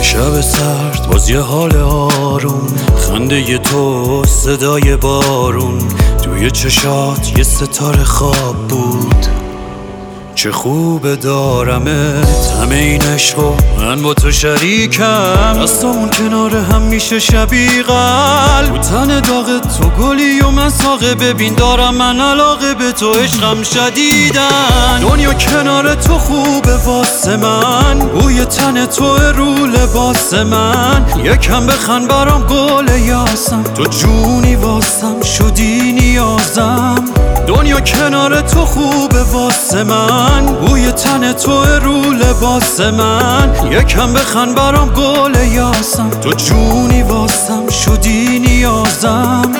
شب سرد باز یه حال آروم، خنده ی تو صدای بارون، توی چشات یه ستاره خواب بود. چه خوبه دارمت، همه این عشقو من با تو شریکم، دستامون کنار هم میشه شبیه قلب. رو تن داغ تو گلی و من ساقه، ببین دارم من علاقه به تو، عشقم شدیدن. دنیا کنار تو خوبه واسه من، بوی تن تو رو لباس من. یکم بخند برام گل یاسم، تو جونی واسم شدی نیازم. دنیا کنار تو خوبه واسه من، بوی تن تو رو لباس من. یکم بخند برام گل یاسم، تو جونی واسم شدی نیازم.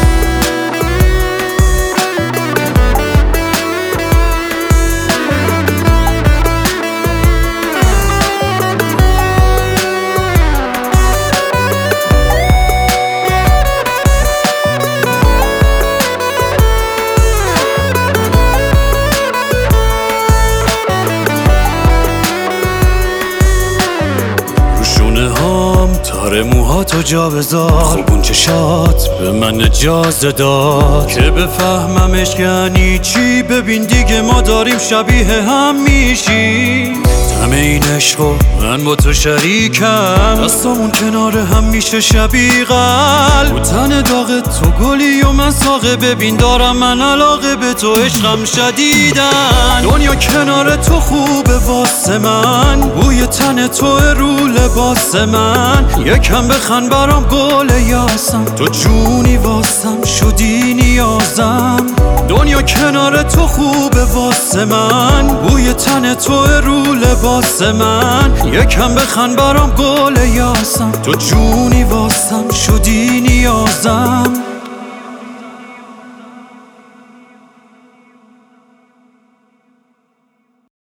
تاره موهاتو جا بذار، خوب اون چشات به من اجازه داد که بفهمم عشق یعنی چی. ببین دیگه ما داریم شبیه هم میشیم، همه این عشقو من با تو شریکم، دستامون کنار هم میشه شبیه قلب. رو تن داغ تو گلی و من ساقه، ببین دارم من علاقه به تو، عشقم شدیدن. دنیا کنار تو خوبه واسه من، بوی تن تو رو لباس من. یکم بخند برام گل یاسم، تو جونی واسم شدی نیازم. دنیا کنار تو خوبه واسه من، بوی تن تو رو لباس من. یکم بخند برام گل یاسم، تو جونی واسم شدی نیازم.